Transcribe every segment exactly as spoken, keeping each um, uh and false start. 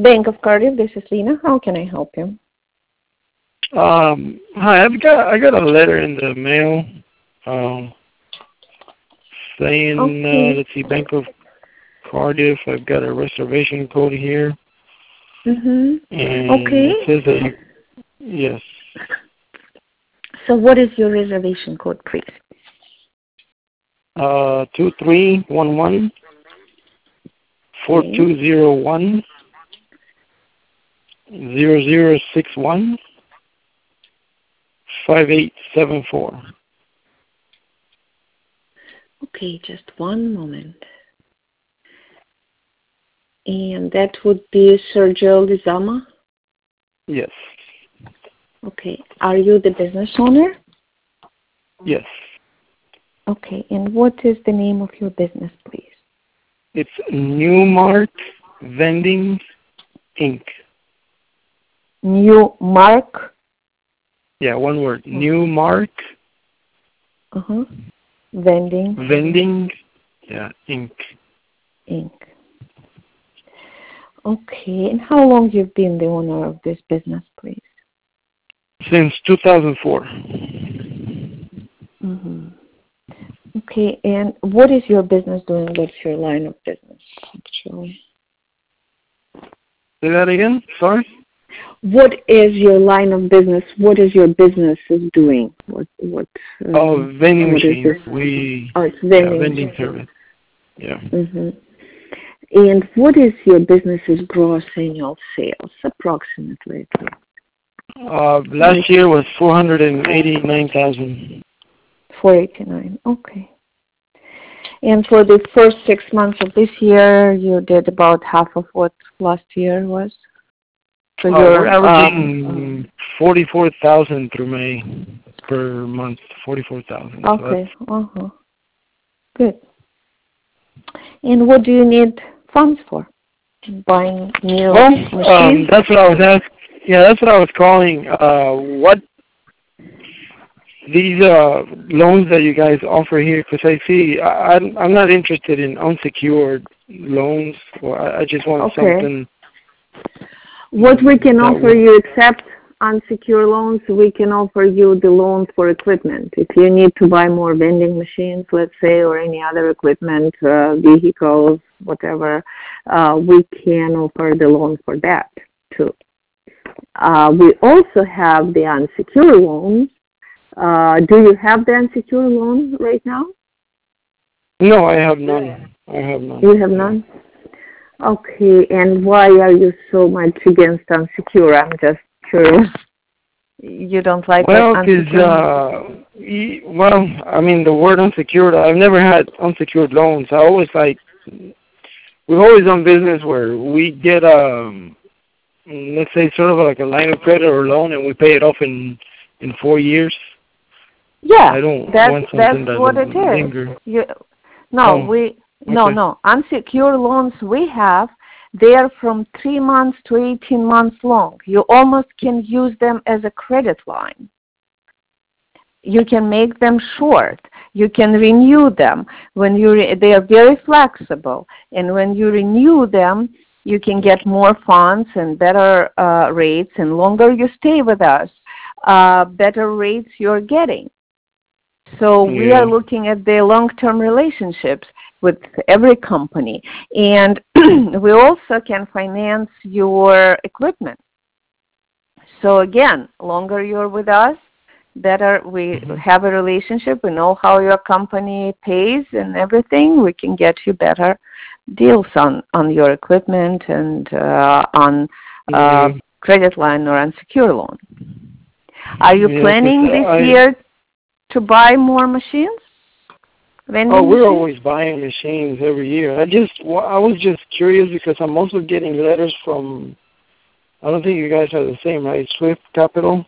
Bank of Cardiff, this is Lena. How can I help you? Um, hi, I've got I got a letter in the mail, um, saying uh, Okay. let's see, Bank of Cardiff. I've got a reservation code here, Mm-hmm. and Okay. it says that you, yes, So what is your reservation code, please? uh, two three one one four Okay. two zero one zero zero six one five eight seven four. Okay, just one moment. And that would be Sergio Lizama? Yes, Okay. Are you the business owner? yes. Okay. And what is the name of your business, please? It's Newmark Vending Incorporated. New Mark? Yeah, one word. Newmark Uh-huh. Vending Vending, yeah, Inc. Incorporated. Okay. And how long you've been the owner of this business, please? Since two thousand four. Mm-hmm. Okay. And what is your business doing? What's your line of business, actually? Say that again? Sorry? What is your line of business? What is your business is doing? What what? Um, Oh, vending what is machines. this? We, Oh, it's yeah, vending. vending service. Yeah. Mm-hmm. And what is your business's gross annual sales, approximately? Uh, last year was four hundred eighty-nine thousand. four eighty-nine. Okay. And for the first six months of this year, you did about half of what last year was. So Uh, you're we're um, averaging forty-four thousand through May per month. Forty-four thousand. okay. Uh huh. Good. And what do you need funds for? Buying new Well, um, machines? that's what I was asking. Yeah, that's what I was calling. Uh, what these uh, loans that you guys offer here? Because I see I, I'm I'm not interested in unsecured loans. Or I, I just want Okay. something. What we can That offer would, you, except unsecured loans, we can offer you the loans for equipment. If you need to buy more vending machines, let's say, or any other equipment, uh, vehicles, whatever, uh, we can offer the loan for that too. Uh, we also have the unsecured loans. Uh, do you have the unsecured loan right now? no, I have none. I have none. You have none? Okay, and why are you so much against unsecured? I'm just curious. You don't like Well, unsecured? because, uh, y- well, I mean, the word unsecured, I've never had unsecured loans. I always like, we've always done business where we get, um, let's say, sort of like a line of credit or loan, and we pay it off in, in four years. Yeah, I don't that's want that's something that what it will is. linger. You, no, Oh, we no okay. no unsecured loans we have. They are from three months to eighteen months long. You almost can use them as a credit line. You can make them short. You can renew them when you. Re- they are very flexible, and when you renew them, you can get more funds and better uh, rates. And longer you stay with us, uh, better rates you're getting. So we are Yeah. looking at the long-term relationships with every company. And we also can finance your equipment. So again, longer you're with us, better we Mm-hmm. have a relationship. We know how your company pays and everything. We can get you better deals on, on your equipment and uh, on uh, Yeah. credit line or unsecured loan. Are you Yeah, because planning this I, year to buy more machines? oh, Vending we're machines? always buying machines every year. I just, wa- I was just curious because I'm also getting letters from, I don't think you guys are the same, right? Swift Capital?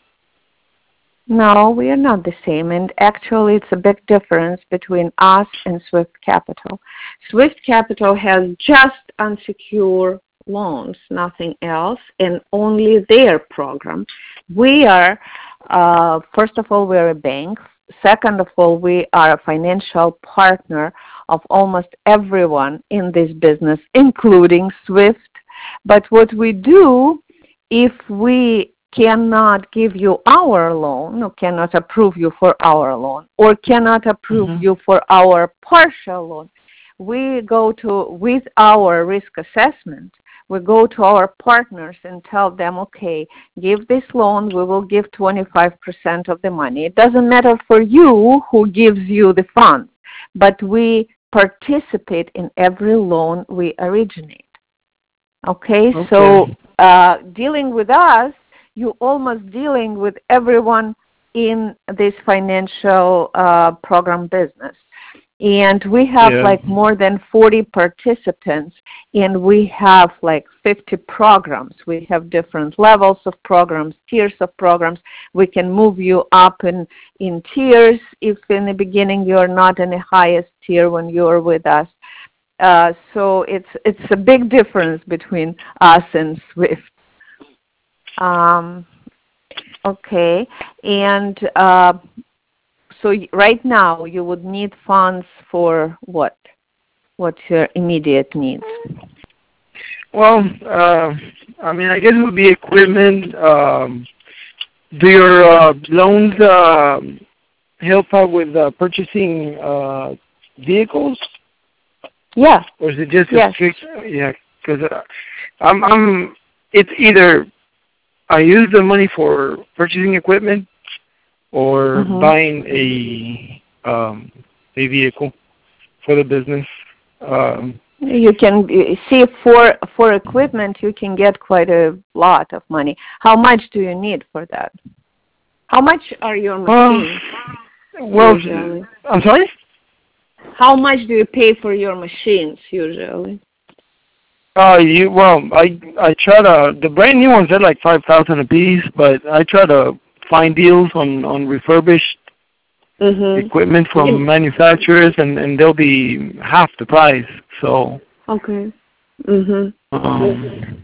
No, we are not the same. And actually, it's a big difference between us and Swift Capital. Swift Capital has just unsecured loans, nothing else, and only their program. We are, uh, first of all, we're a bank. Second of all, we are a financial partner of almost everyone in this business, including Swift. But what we do, if we cannot give you our loan, or cannot approve you for our loan, or cannot approve mm-hmm. you for our partial loan, we go to, with our risk assessment, we go to our partners and tell them, okay, give this loan, we will give twenty-five percent of the money. It doesn't matter for you who gives you the funds, but we participate in every loan we originate. Okay, okay. So uh, dealing with us, you're almost dealing with everyone in this financial uh, program business. And we have yeah. like more than forty participants, and we have like fifty programs. We have different levels of programs, tiers of programs. We can move you up in, in tiers if in the beginning you're not in the highest tier when you're with us. Uh, so it's it's a big difference between us and Swift. Um, okay, and uh, so right now you would need funds for what? What's your immediate needs? Well, uh, I mean, I guess it would be equipment. Um, do your uh, loans uh, help out with uh, purchasing uh, vehicles? Yeah. Or is it just yes. a strict? Yeah, because uh, I'm, I'm. It's either I use the money for purchasing equipment or mm-hmm. buying a um, a vehicle for the business. Um, you can see for for equipment you can get quite a lot of money. How much do you need for that? How much are your machines? Uh, well, usually? I'm sorry? How much do you pay for your machines usually? Uh, you well, I I try to the brand new ones are like five thousand a piece, but I try to find deals on on refurbished mm-hmm. equipment from yeah. manufacturers, and and they'll be half the price. So okay. Mhm. Um,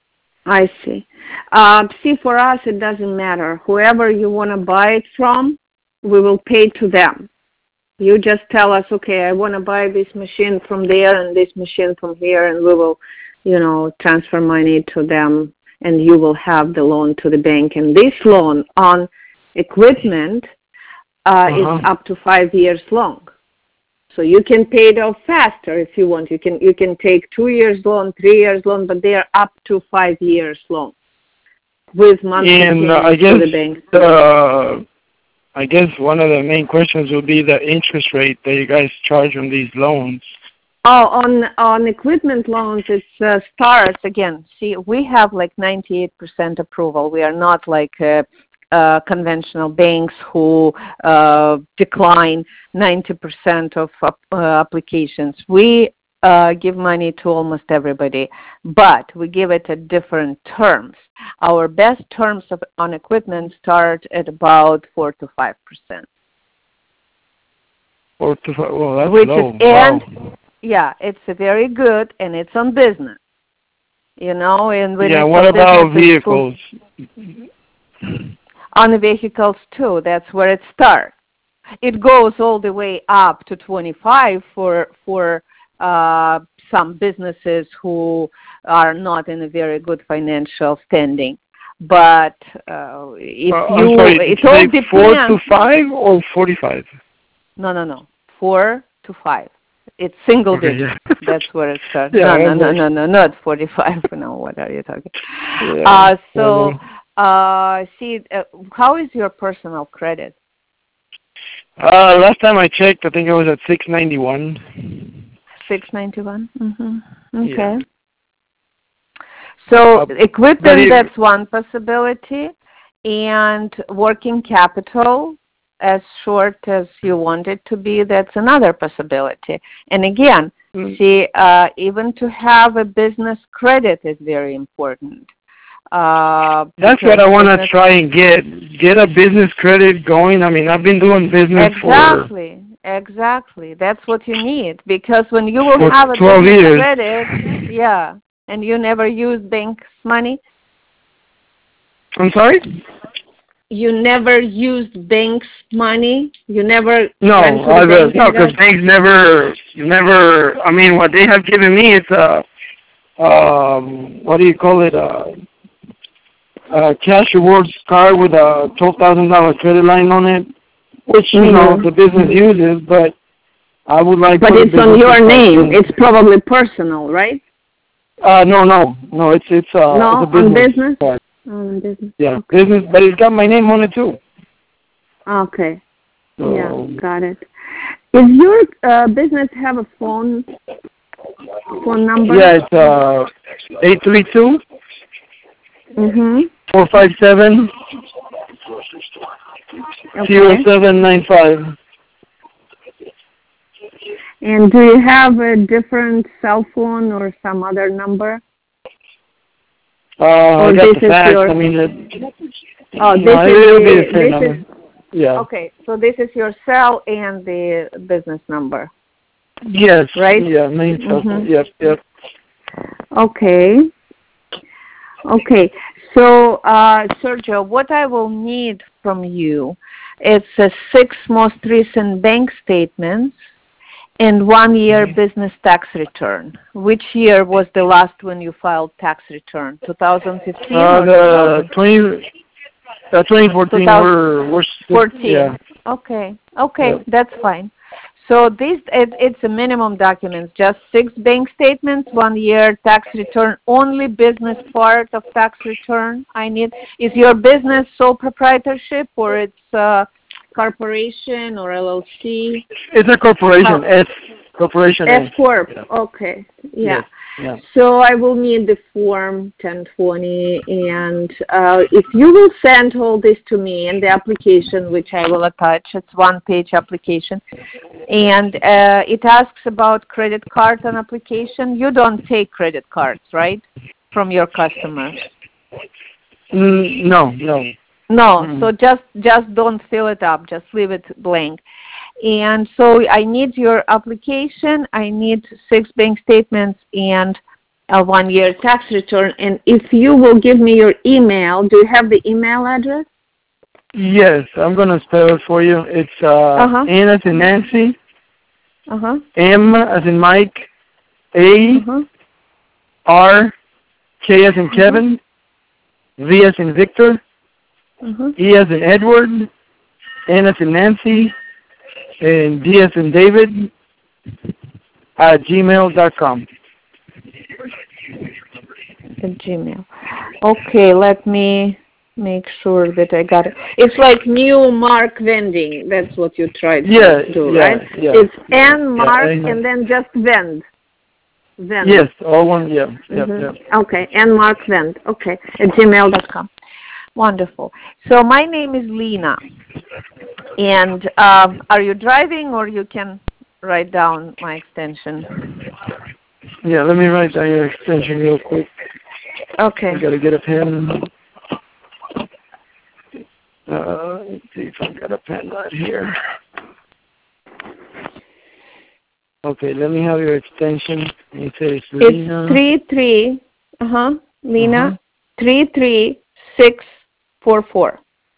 I see. Uh, see, for us it doesn't matter. Whoever you want to buy it from, we will pay to them. You just tell us, okay, I want to buy this machine from there and this machine from here, and we will, you know, transfer money to them, and you will have the loan to the bank. And this loan on equipment uh, uh-huh. is up to five years long. So you can pay it off faster if you want. You can you can take two years loan, three years loan, but they are up to five years long with monthly and, uh, payments to the bank. Uh, I guess one of the main questions would be the interest rate that you guys charge on these loans. Oh, on on equipment loans, it uh, starts again. See, we have like ninety-eight percent approval. We are not like uh, uh, conventional banks who uh, decline ninety percent of uh, applications. We uh, give money to almost everybody, but we give it at different terms. Our best terms of, on equipment start at about four to five percent. Four to five. Well, that's Which low. Is, and wow. yeah, it's very good, and it's on business. You know, and when yeah. It's What on about business, vehicles? On the vehicles too. That's where it starts. It goes all the way up to twenty-five for for. Uh, some businesses who are not in a very good financial standing. But uh, if uh, you, sorry, it all depends. Four to five or forty-five? No, no, no. Four to five. It's single okay, digit. Yeah. That's where it starts. yeah, no, no, no, no, no, not forty-five. No, what are you talking? Yeah, uh, so, uh, see, uh, how is your personal credit? Uh, last time I checked, I think it was at six ninety-one. six ninety-one. Mm-hmm. Okay. Yeah. So uh, equipment, it, that's one possibility, and working capital, as short as you want it to be, that's another possibility. And again, mm. see, uh, even to have a business credit is very important. Uh, that's what I want to try and get, get a business credit going. I mean, I've been doing business exactly. for... Exactly. Exactly. That's what you need, because when you will For have a twelve business years. credit, yeah, and you never use bank's money. I'm sorry? You never used bank's money. You never. No, went to the I, bank no, because banks never, never. I mean, what they have given me is uh, um, what do you call it? Uh, uh, cash rewards card with a twelve thousand dollar credit line on it, which you Mm-hmm. know the business uses, but I would like. But for the it's on business your to name. continue. It's probably personal, right? Uh, no, no, no. It's it's uh, No, it's a on business business. card. On business. Yeah, Okay. business, but it's got my name on it too. Okay. So, Yeah, got it. Does your uh, business have a phone phone number? yeah, it's uh, eight three two Mm-hmm. four five seven zero Okay. seven nine five. And do you have a different cell phone or some other number? Uh, I Or got this the is fax. your- I mean, it, Oh, this no, is it'll be the, the same this number. is Yeah. okay. So this is your cell and the business number, Yes. right? Yeah. Main cell phone. Mhm. Yep. Yep. Okay. Okay. So, uh, Sergio, what I will need from you, it's a six most recent bank statements and one year business tax return. Which year was the last when you filed tax return? twenty fifteen Uh, or the twenty, uh, twenty fourteen. We're we're fourteen? Yeah. Okay. Okay, Yep. that's fine. So this it, it's a minimum documents, just six bank statements, one year tax return, only business part of tax return I need. Is your business sole proprietorship or it's a corporation or L L C? It's a corporation. Oh. S corporation. S corp. Yeah. Okay. Yeah. Yes. Yeah. So I will need the form ten twenty, and uh, if you will send all this to me and the application, which I will attach, it's one-page application, and uh, it asks about credit card on application. You don't take credit cards, right, from your customers? Mm, no. No. No. Mm. So just just don't fill it up. Just leave it blank. And so I need your application, I need six bank statements and a one-year tax return. And if you will give me your email, do you have the email address? Yes, I'm gonna spell it for you. It's uh, Uh-huh. N as in Nancy, Uh-huh. M as in Mike, A, Uh-huh. R, K as in Kevin, V as in Victor, Uh-huh. E as in Edward, N as in Nancy, and D as in David, at gmail dot com. At Gmail. Okay, let me make sure that I got it. It's like new Mark Vending. That's what you tried Yeah, to do, yeah, right? yeah. It's N Mark and- and then just Vend. Vend. Yes, all one, yeah, yep, Mhm. yep. Okay, and Mark Vend. Okay, at gmail dot com. Wonderful. So my name is Lena. And um, are you driving or you can write down my extension? Yeah, let me write down your extension real quick. Okay. I gotta get a pen. Uh, let's see if I got a pen right here. Okay, let me have your extension. You say it's Lena. It's three three. Uh huh. Lena. Uh-huh. Three three six four four.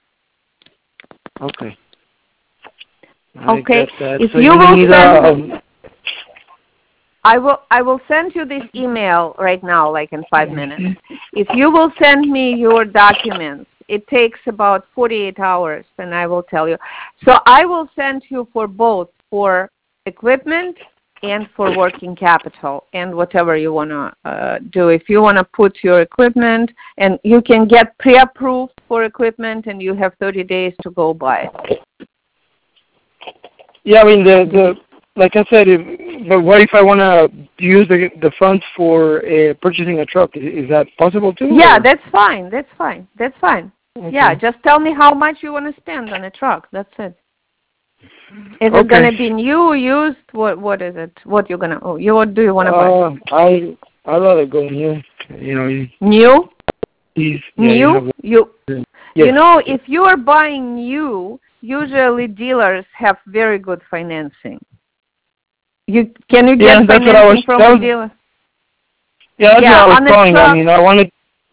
Okay. Okay. I got that. If so you you will need, send, um, I will I will send you this email right now, like in five minutes. If you will send me your documents, it takes about forty-eight hours, and I will tell you. So I will send you for both, for equipment and for working capital, and whatever you want to uh, do. If you want to put your equipment, and you can get pre-approved for equipment, and you have thirty days to go buy it. yeah, I mean, the, the like I said, if, but what if I want to use the the funds for uh, purchasing a truck? Is, is that possible too? Yeah, or? that's fine. That's fine. That's fine. Okay. Yeah, just tell me how much you want to spend on a truck. That's it. Is Okay. it going to be new, used? What What is it? What you're gonna? Oh, you what do you want to buy? Uh, I I let it go new. You know, you, New? he's, yeah, New? You, have, You yes. you know, if you are buying new, usually dealers have very good financing. You can you get Yeah, that's financing what I was- from that a was- dealer? Yeah, that's Yeah, what I was on the calling. truck- I mean, I wanted.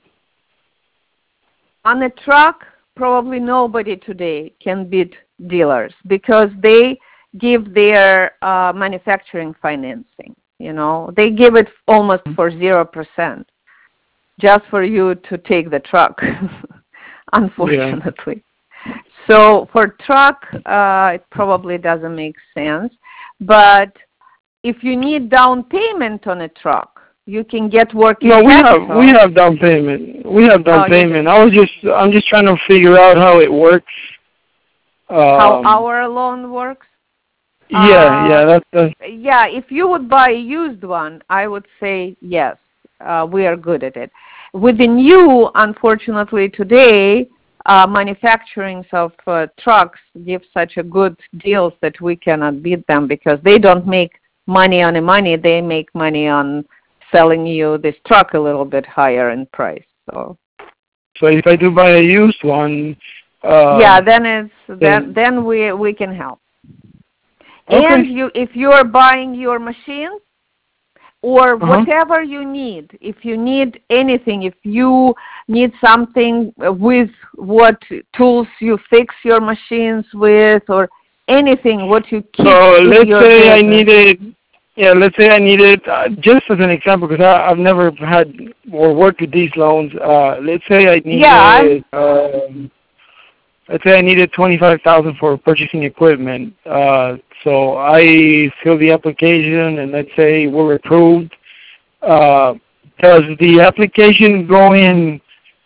On a truck, probably nobody today can beat dealers because they give their uh, manufacturing financing. You know, they give it almost for zero percent, just for you to take the truck. Unfortunately. Yeah. So for truck, uh, it probably doesn't make sense. But if you need down payment on a truck, you can get working No, we capital. have we have down payment. We have down oh, payment. I was just I'm just trying to figure out how it works. Um, how our loan works? Yeah, uh, yeah, that's, that's yeah. If you would buy a used one, I would say yes. Uh, we are good at it. With the new, unfortunately, today, uh, manufacturing of uh, trucks give such a good deals that we cannot beat them because they don't make money on the money. They make money on selling you this truck a little bit higher in price. So, so if I do buy a used one, uh, yeah, then it's then then, then we we can help. Okay. And you, if you are buying your machines or uh-huh. whatever you need, if you need anything, if you need something with what tools you fix your machines with, or anything what you keep so in let's your say business. I needed, yeah, let's say I needed, uh, just as an example, because I've never had or worked with these loans. Uh, let's say I needed, yeah, um, let's say I needed twenty-five thousand for purchasing equipment. Uh, so I fill the application, and let's say we're approved. Uh, does the application go in?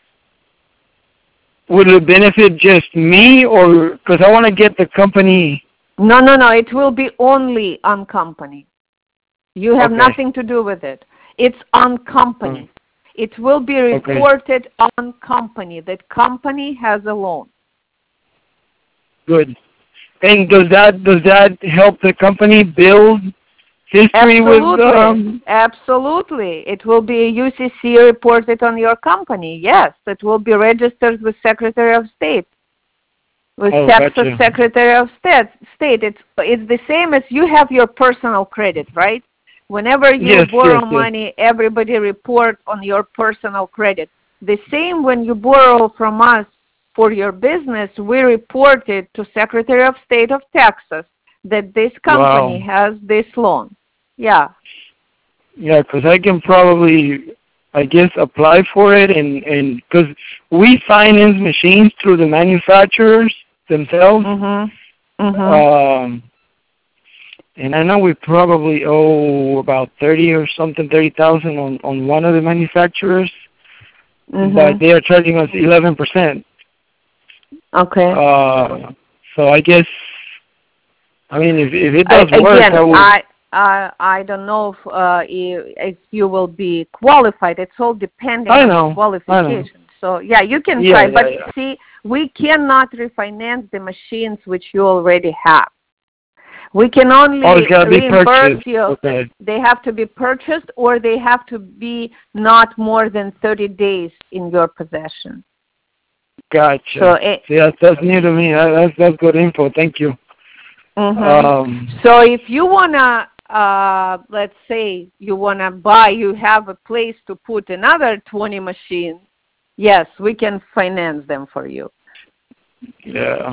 Would it benefit just me, or because I want to get the company? No, no, no. It will be only on company. You have Okay. nothing to do with it. It's on company. Hmm. It will be reported okay. on company. That company has a loan. Good. And does that does that help the company build history Absolutely. with? Um... Absolutely. It will be U C C reported on your company. Yes, it will be registered with Secretary of State. With oh, Texas gotcha. Secretary of State. State. It's it's the same as you have your personal credit, right? Whenever you yes, borrow yes, money, yes. everybody report on your personal credit. The same when you borrow from us for your business, we report it to Secretary of State of Texas that this company Wow. has this loan. Yeah. Yeah, because I can probably, I guess, apply for it, and and because we finance machines through the manufacturers themselves. Mm-hmm. Mm-hmm. Um, and I know we probably owe about thirty or something, thirty thousand on on one of the manufacturers, mm-hmm. but they are charging us eleven percent. Okay. Uh, so I guess, I mean, if if it does I, work, again, I would. I I I don't know if uh, if you will be qualified. It's all depending I on know, qualification. I know. So yeah, you can yeah, try, yeah, but yeah. see, we cannot refinance the machines which you already have. We can only oh, it's gotta be reimburse purchased. you. Okay. They have to be purchased, or they have to be not more than thirty days in your possession. Gotcha. So it, See, that's, that's new to me. That, that's that's good info. Thank you. Mm-hmm. Um, so if you wanna, uh, let's say you wanna buy, you have a place to put another twenty machines. Yes, we can finance them for you. Yeah.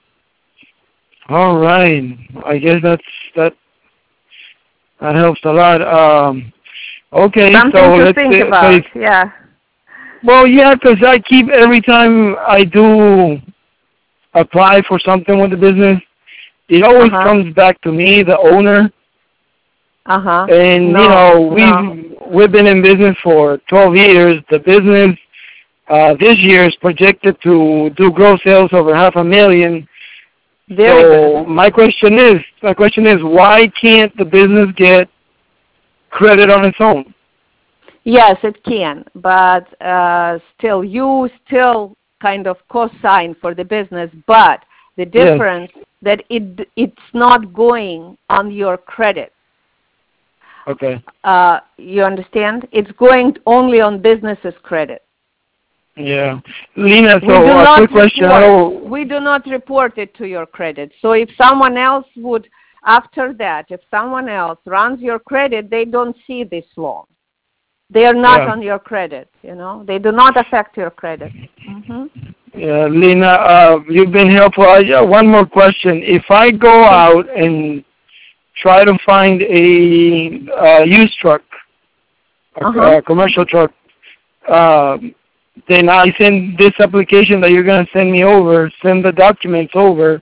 All right. I guess that's that. That helps a lot. Um, okay. Something so to let's think say, about. so Yeah. well, yeah, because I keep every time I do apply for something with the business, it always uh-huh. comes back to me, the owner. Uh huh. And no, you know, we've no. we've been in business for twelve years. The business uh, this year is projected to do gross sales over half a million. Very so good. my question is, my question is, why can't the business get credit on its own? Yes, it can, but uh, still, you still kind of co-sign for the business, but the difference yes. that it it's not going on your credit. Okay. Uh, you understand? It's going only on business's credit. Yeah. Lena, so we do a not quick question. Report, we do not report it to your credit. So if someone else would, after that, if someone else runs your credit, they don't see this loan. They are not yeah. on your credit, you know. They do not affect your credit. Mm-hmm. Yeah, Lena, uh, you've been helpful. Uh, yeah, one more question. If I go out and try to find a uh, used truck, a, Uh-huh. a commercial truck. Uh, then I send this application that you're going to send me over, send the documents over,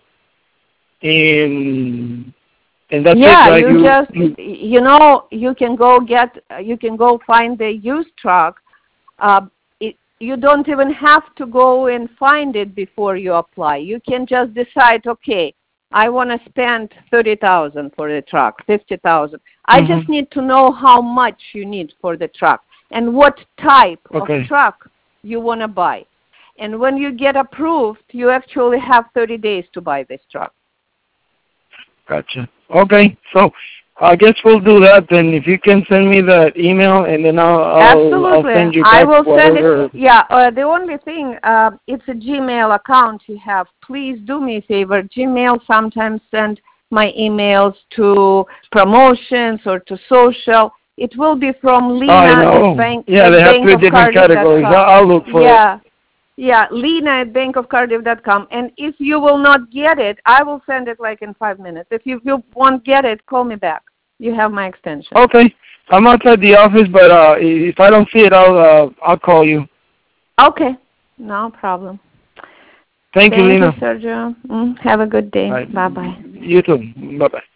and and that's Yeah, it, right? you You, just, you, you know, you can go get, you can go find the used truck. Uh, it, you don't even have to go and find it before you apply. You can just decide, okay, I want to spend thirty thousand dollars for the truck, fifty thousand dollars. I mm-hmm. just need to know how much you need for the truck and what type Okay. of truck you want to buy. And when you get approved, you actually have thirty days to buy this truck. Gotcha. Okay, so I guess we'll do that then. If you can send me that email, and then I'll I'll, Absolutely. I'll send you I back will send whatever. it. Yeah, uh, the only thing, uh, it's a Gmail account you have. Please do me a favor. Gmail sometimes send my emails to promotions or to social. It will be from Lena I at know. bank Yeah, at they have bank three of different cardiff dot categories. com. I'll, I'll look for Yeah. Yeah, Lena at bank of cardiff dot com. And if you will not get it, I will send it like in five minutes. If you, you won't get it, call me back. You have my extension. it. Okay, I'm outside the office, but uh, if I don't see it, I'll uh, I'll call you. Okay, no problem. Thank, Thank you, Lena. you, Sergio. Mm, have a good day. All right. Bye-bye. You too. Bye bye.